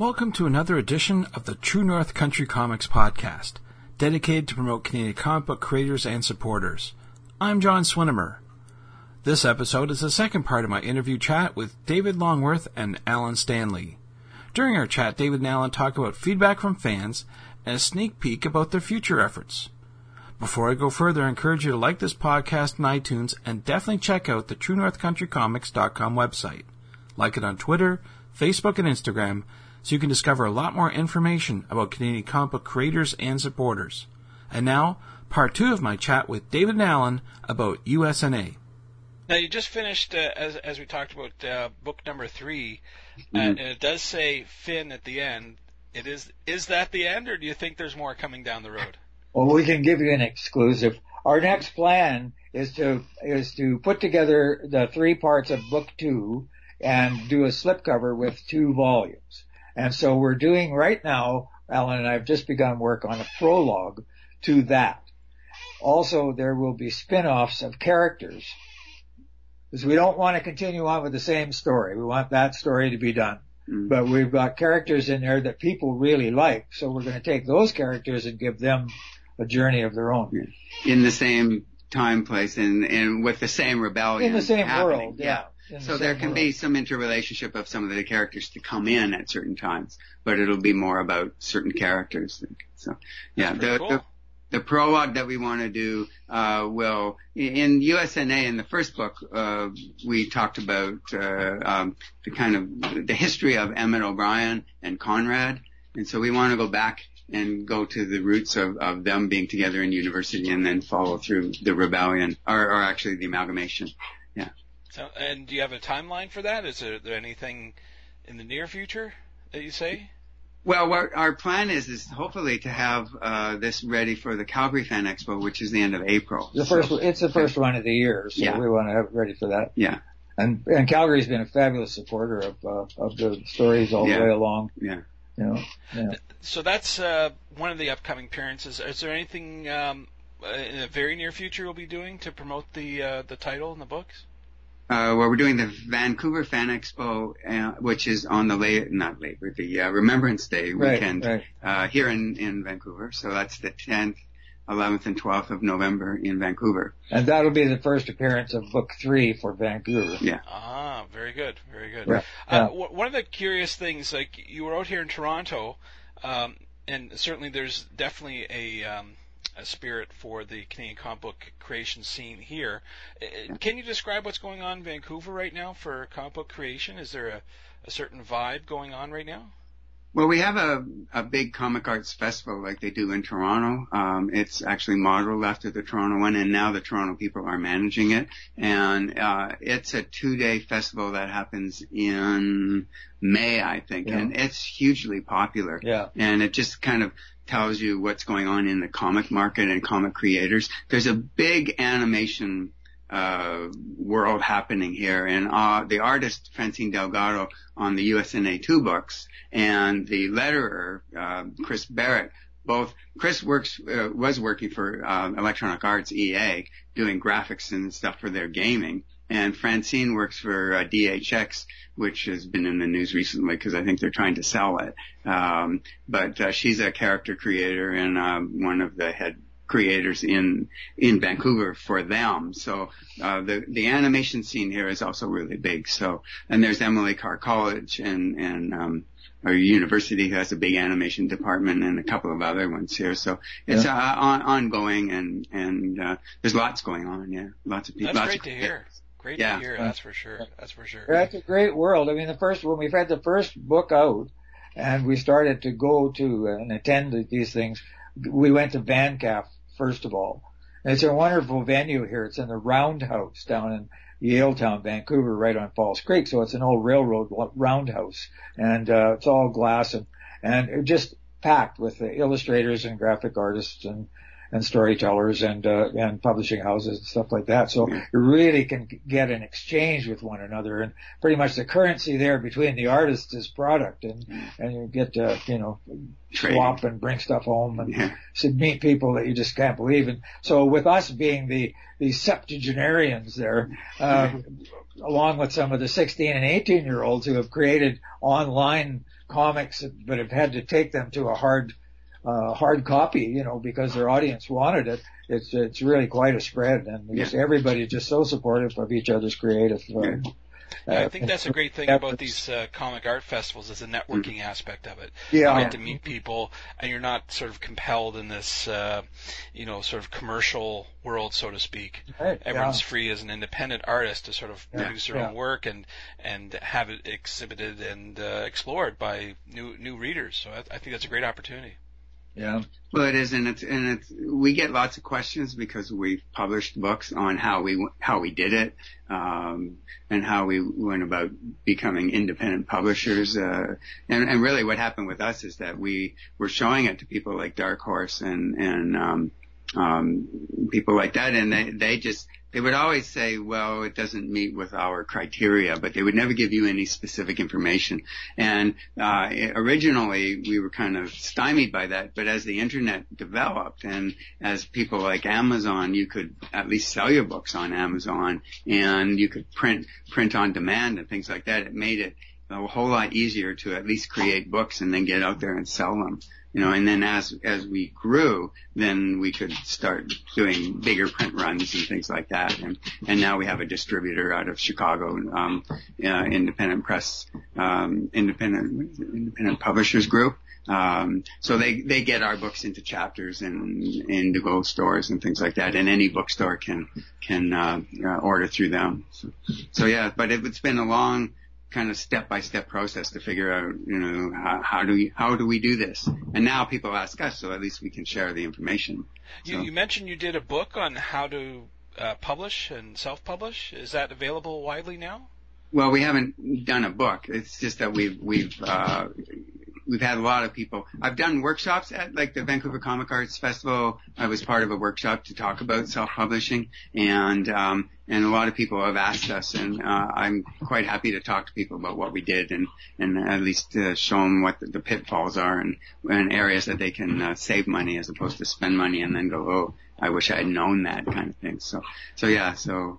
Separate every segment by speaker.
Speaker 1: Welcome to another edition of the True North Country Comics podcast, dedicated to promote Canadian comic book creators and supporters. I'm John Swinimer. This episode is the second part of my interview chat with David Longworth and Alan Stanley. During our chat, David and Alan talk about feedback from fans and a sneak peek about their future efforts. Before I go further, I encourage you to like this podcast on iTunes and definitely check out the TrueNorthCountryComics.com website. Like it on Twitter, Facebook, and Instagram, so you can discover a lot more information about Canadian comic book creators and supporters. And now, part 2 of my chat with David and Alan about USNA.
Speaker 2: Now, you just finished, as we talked about, book number 3, and it does say Finn at the end. Is that the end, or do you think there's more coming down the road?
Speaker 3: Well, we can give you an exclusive. Our next plan is to put together the 3 parts of book 2 and do a slipcover with 2 volumes. And so we're doing right now, Alan and I have just begun work on a prologue to that. Also, there will be spin-offs of characters, because we don't want to continue on with the same story. We want that story to be done. But we've got characters in there that people really like, so we're going to take those characters and give them a journey of their own.
Speaker 4: In the same time, place, and with the same rebellion.
Speaker 3: In the same
Speaker 4: happening.
Speaker 3: world, yeah.
Speaker 4: So there can be some interrelationship of some of the characters to come in at certain times, but it'll be more about certain characters. So, yeah, the prologue that we want to do will in USNA in the first book we talked about the kind of the history of Emmett O'Brien and Conrad, and so we want to go back and go to the roots of them being together in university and then follow through the rebellion or actually the amalgamation. Yeah.
Speaker 2: So, and do you have a timeline for that? Is there anything in the near future that you say?
Speaker 4: Well, what our plan is hopefully to have this ready for the Calgary Fan Expo, which is the end of April.
Speaker 3: It's the first one of the year, so we want to have it ready for that.
Speaker 4: Yeah.
Speaker 3: And Calgary's been a fabulous supporter of the stories all the way along.
Speaker 4: Yeah.
Speaker 3: You know. Yeah.
Speaker 2: So that's one of the upcoming appearances. Is there anything in the very near future you'll be doing to promote the title and the books?
Speaker 4: Well, we're doing the Vancouver Fan Expo, which is on the Remembrance Day weekend, here in Vancouver. So that's the 10th, 11th, and 12th of November in Vancouver.
Speaker 3: And that'll be the first appearance of book 3 for Vancouver.
Speaker 4: Yeah.
Speaker 2: Ah, very good, very good.
Speaker 3: Right.
Speaker 2: One of the curious things, like you were out here in Toronto, and certainly there's definitely a spirit for the Canadian comic book creation scene here. Can you describe what's going on in Vancouver right now for comic book creation? Is there a certain vibe going on right now?
Speaker 4: Well, we have a big comic arts festival like they do in Toronto. It's actually modeled after the Toronto one, and now the Toronto people are managing it. And it's a 2-day festival that happens in May, I think, and it's hugely popular.
Speaker 3: Yeah.
Speaker 4: And it just kind of tells you what's going on in the comic market and comic creators. There's a big animation world happening here, and the artist Francine Delgado on the USNA 2 books and the letterer Chris Barrett, Chris was working for Electronic Arts EA doing graphics and stuff for their gaming, and Francine works for DHX, which has been in the news recently because I think they're trying to sell it. But she's a character creator and one of the head creators in Vancouver for them. So the animation scene here is also really big. So, and there's Emily Carr College and our university has a big animation department and a couple of other ones here. So it's ongoing and there's lots going on. Yeah, lots of people.
Speaker 2: That's great to hear. Great to hear. That's for sure. That's for sure.
Speaker 3: That's a great world. I mean, when we've had the first book out and we started to go to and attend these things, we went to VanCaf first of all. And it's a wonderful venue here. It's in the Roundhouse down in Yaletown, Vancouver, right on Falls Creek. So it's an old railroad roundhouse, and it's all glass and just packed with illustrators and graphic artists and storytellers and publishing houses and stuff like that. So you really can get an exchange with one another, and pretty much the currency there between the artists is product, and you get to, swap and bring stuff home and meet people that you just can't believe. And so with us being the septuagenarians there, along with some of the 16 and 18-year-olds who have created online comics but have had to take them to a hard copy, because their audience wanted it. It's really quite a spread, and everybody's just so supportive of each other's creative.
Speaker 2: I think that's a great thing about these comic art festivals is the networking aspect of it.
Speaker 3: Yeah.
Speaker 2: You get to meet people, and you're not sort of compelled in this, sort of commercial world, so to speak.
Speaker 3: Right.
Speaker 2: Everyone's free as an independent artist to sort of produce their own work and have it exhibited and explored by new readers. So I think that's a great opportunity.
Speaker 3: Yeah.
Speaker 4: Well, it is, and it's we get lots of questions because we've published books on how we did it, and how we went about becoming independent publishers. And really what happened with us is that we were showing it to people like Dark Horse and people like that, and they would always say, well, it doesn't meet with our criteria, but they would never give you any specific information. And originally we were kind of stymied by that, but as the internet developed and as people like Amazon, you could at least sell your books on Amazon, and you could print on demand and things like that. It made it a whole lot easier to at least create books and then get out there and sell them. And then as we grew, then we could start doing bigger print runs and things like that. And now we have a distributor out of Chicago, independent press, independent publishers group. So they get our books into chapters and Indigo stores and things like that. And any bookstore can order through them. So yeah, but it's been a long kind of step-by-step process to figure out, how do we do this? And now people ask us, so at least we can share the information.
Speaker 2: You mentioned you did a book on how to publish and self-publish. Is that available widely now?
Speaker 4: Well, we haven't done a book. It's just that we've had a lot of people. I've done workshops at like the Vancouver Comic Arts Festival. I was part of a workshop to talk about self-publishing, and a lot of people have asked us, and I'm quite happy to talk to people about what we did and at least show them what the pitfalls are and areas that they can save money as opposed to spend money and then go, oh, I wish I had known that kind of thing. So yeah.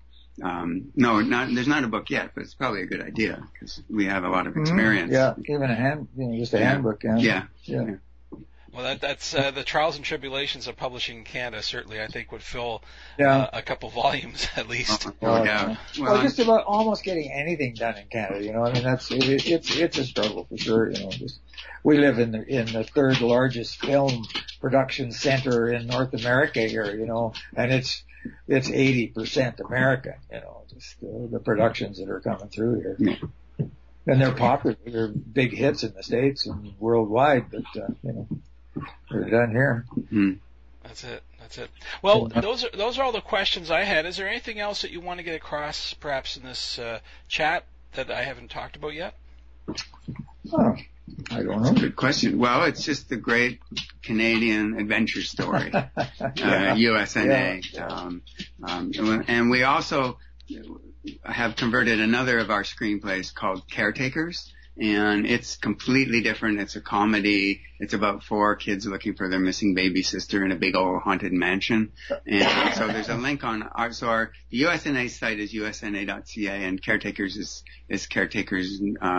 Speaker 4: No, there's not a book yet, but it's probably a good idea because we have a lot of experience.
Speaker 3: Yeah, even just a handbook. Yeah.
Speaker 2: Well, that's the trials and tribulations of publishing in Canada. Certainly, I think would fill a couple volumes at least.
Speaker 3: Well, just about almost getting anything done in Canada. It's a struggle for sure. We live in the third largest film production center in North America here. And it's 80% American, just the productions that are coming through here. Yeah. And they're popular. They're big hits in the States and worldwide, but, they're done here.
Speaker 4: Mm-hmm.
Speaker 2: That's it. Well, those are all the questions I had. Is there anything else that you want to get across, perhaps in this chat that I haven't talked about yet?
Speaker 3: Oh, I don't know.
Speaker 4: Good question. Well, it's just the great Canadian adventure story, USNA. Yeah. And we also have converted another of our screenplays called Caretakers. And it's completely different. It's a comedy. It's about 4 kids looking for their missing baby sister in a big old haunted mansion. And so there's a link on the USNA site is usna.ca, and Caretakers is Caretakers,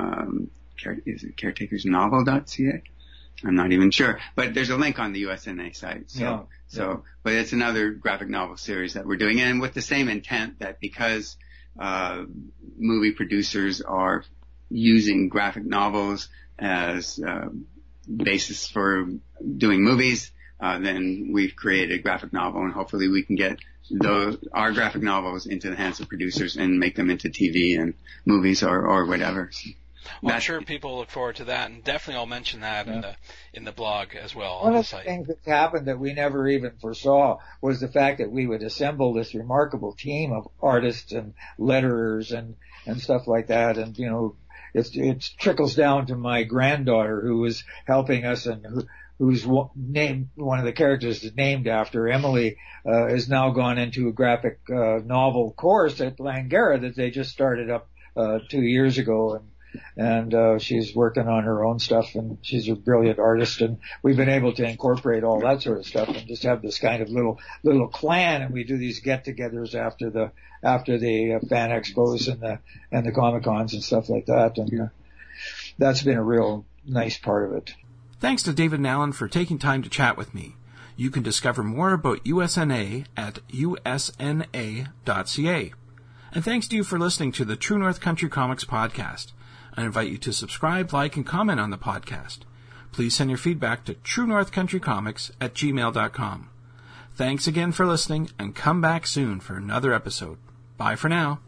Speaker 4: is it caretakersnovel.ca? I'm not even sure, but there's a link on the USNA site. But it's another graphic novel series that we're doing, and with the same intent that because movie producers are using graphic novels as basis for doing movies, then we've created a graphic novel, and hopefully we can get our graphic novels into the hands of producers and make them into TV and movies or whatever.
Speaker 2: Well, I'm sure people look forward to that, and definitely I'll mention that in the blog as well.
Speaker 3: One of the things that's happened that we never even foresaw was the fact that we would assemble this remarkable team of artists and letterers and stuff like that, and it trickles down to my granddaughter who was helping us and who's named, one of the characters is named after Emily, is now gone into a graphic novel course at Langara that they just started up 2 years ago, and she's working on her own stuff, and she's a brilliant artist, and we've been able to incorporate all that sort of stuff and just have this kind of little clan, and we do these get-togethers after the fan expos and the Comic Cons and stuff like that, and that's been a real nice part of it.
Speaker 1: Thanks to David and Alan for taking time to chat with me. You can discover more about USNA at usna.ca. And thanks to you for listening to the True North Country Comics podcast. I invite you to subscribe, like, and comment on the podcast. Please send your feedback to truenorthcountrycomics@gmail.com. Thanks again for listening, and come back soon for another episode. Bye for now.